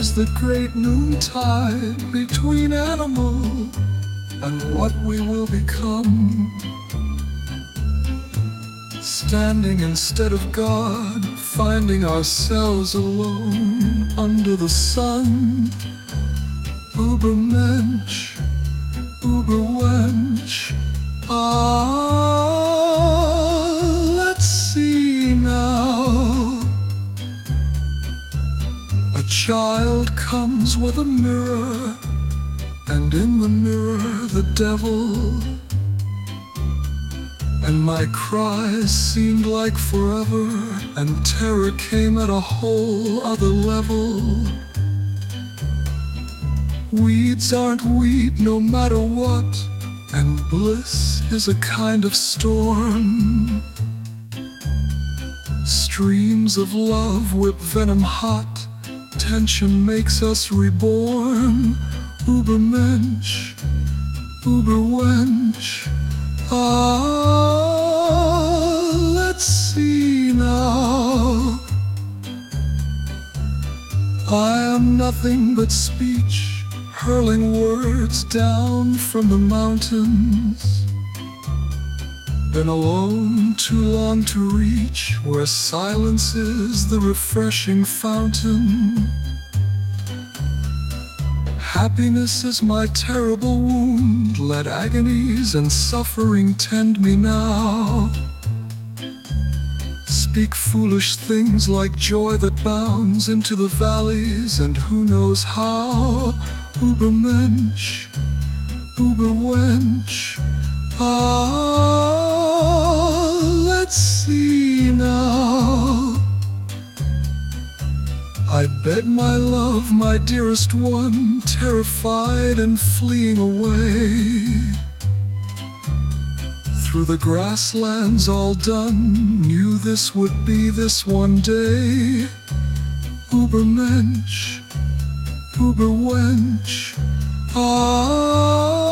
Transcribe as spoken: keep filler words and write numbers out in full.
is the great noontide between animal and what we will become. Standing instead of God, finding ourselves alone under the sun. Ubermensch, Uberwench. Ah, let's see now. A child comes with a mirror, and in the mirror the devil. And my cries seemed like forever, and terror came at a whole other level. Weeds aren't weed no matter what, and bliss is a kind of storm. Streams of love whip venom hot, tension makes us reborn. Ubermensch, Uberwench. Ah, let's see now. I am nothing but speech, hurling words down from the mountains. Been alone too long to reach where silence is the refreshing fountain. Happiness is my terrible wound, let agonies and suffering tend me now. Speak foolish things like joy that bounds into the valleys, and who knows how. Ubermensch, Uberwench. Ah, let's see now. I beg my love, my dearest one, terrified and fleeing away. Through the grasslands all done, knew this would be this one day. Ubermensch, Uberwench. Ah.